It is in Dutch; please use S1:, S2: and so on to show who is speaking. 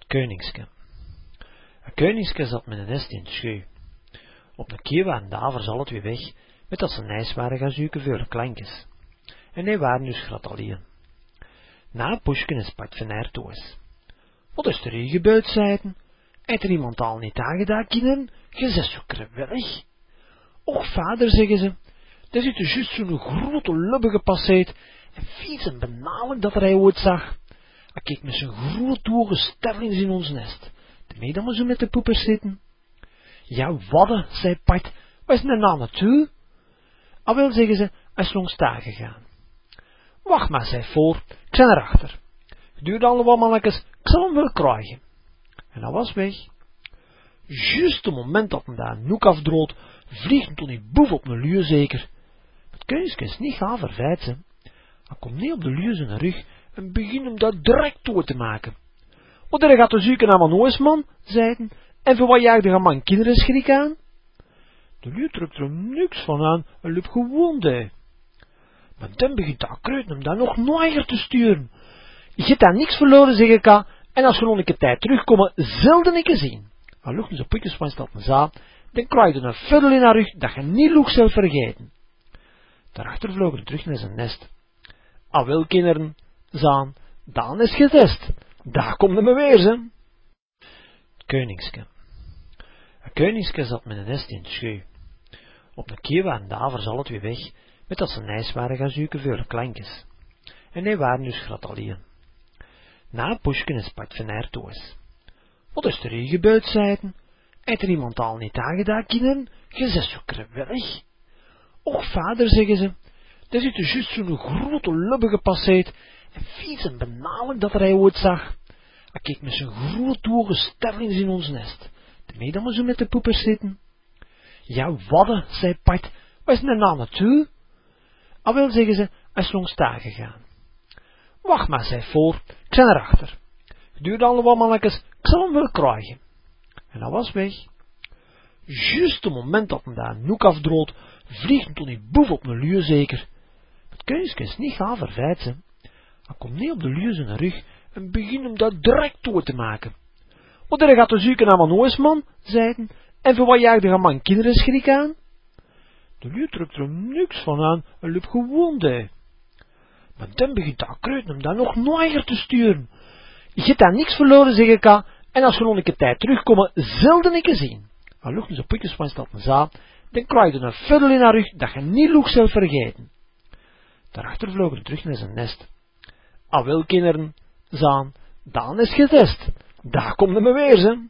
S1: Koningske. Een koningske zat met een nest in het scheu. Op een keer waren davers alle twee weg, met dat ze nijs waren gaan zoeken voor klankjes. En die waren dus grat alleen. Na een poesje is Pat van haar thuis. Wat is er hier gebeurd, zeiden? Heeft er iemand al niet aangedaan, kinderen? Je zit zo krewelig. Och, vader, zeggen ze, daar zit er juist zo'n grote lubbe gepasseerd, en vies en benauwelijk dat hij ooit zag. Hij keek met zijn grote ogen sterlings in ons nest, daarmee dat we zo met de poepers zitten. Ja, wadden, zei Pat, waar is nou naartoe? Al wel, zeggen ze, hij is langs daar gegaan. Wacht maar, zei voor, ik ben erachter. Het duurt al wat mannetjes, ik zal hem wel krijgen. En hij was weg. Juist op het moment dat hem daar een noek afdroot, vliegt hem toen die boef op een luur zeker. Het koningske is niet gaan verwijten. Hij komt niet op de luur zijn rug en begint hem daar direct toe te maken. Wat er gaat te zoeken naar mijn oosman, zeiden, en voor wat jaagde je man kinderen schrik aan? De luur trekt er hem niks van aan en liep gewoon daar. Maar dan begint dat kreut hem daar nog nooier te sturen. Je hebt daar niks verloren, zeg ik aan, en als we nog een keer tijd terugkomen, zelden een keer zien. Hij lucht zijn putjes van stad en zaal, dan krijg je een vuddel in haar rug, dat je niet lucht zelf vergeten. Daarachter vloog hij terug naar zijn nest. Al wel, kinderen, zaan, dan is getest. Daar komt hij me weer, ze. Koningske. Een koningske zat met een nest in het scheu. Op een keer waren davers alle twee weg, met dat ze nijs waren gaan zoeken voor klankjes. En die waren dus grat alleen. Na een poesje is Pat van haar thuis. Wat is er hier gebeurd, zeiden? Heeft er iemand al niet aangedaan, kinderen? Je zit zo krewelig. Och, vader, zeggen ze, daar zit er juist zo'n grote lubbe gepasseerd, en vies en benauwelijk dat hij ooit zag. Hij keek met zijn grote ogen sterlings in ons nest, daarmee dat we zo met de poepers zitten. Ja, wadden, zei Pat, waar is nou naartoe? Al wel, zeggen ze, hij is langs daar gegaan. Wacht maar, zei voor, ik ben erachter. Het duurt al wat mannetjes, ik zal hem wel krijgen. En hij was weg. Juist op het moment dat hem daar een noek afdroot, vliegt hem toen die boef op een luur zeker. Het koningske is niet gaan verwijten. Hij komt niet op de luur zijn rug en begint hem daar direct toe te maken. Wat er gaat te zoeken naar mijn oosman, zeiden, en voor wat jaagde je man kinderen schrik aan? De luur trekt er hem niks van aan en liep gewoon daar. Maar dan begint dat kreut hem daar nog nooier te sturen. Je hebt daar niks verloren, zeg ik aan, en als we nog een keer tijd terugkomen, zelden een keer zien. Hij lucht zijn putjes van stad en zaal, dan krijg je een vuddel in haar rug, dat je niet lucht zelf vergeten. Daarachter vloog hij terug naar zijn nest. Al wel, kinderen, zaan, dan is getest. Daar komt hij me weer, ze.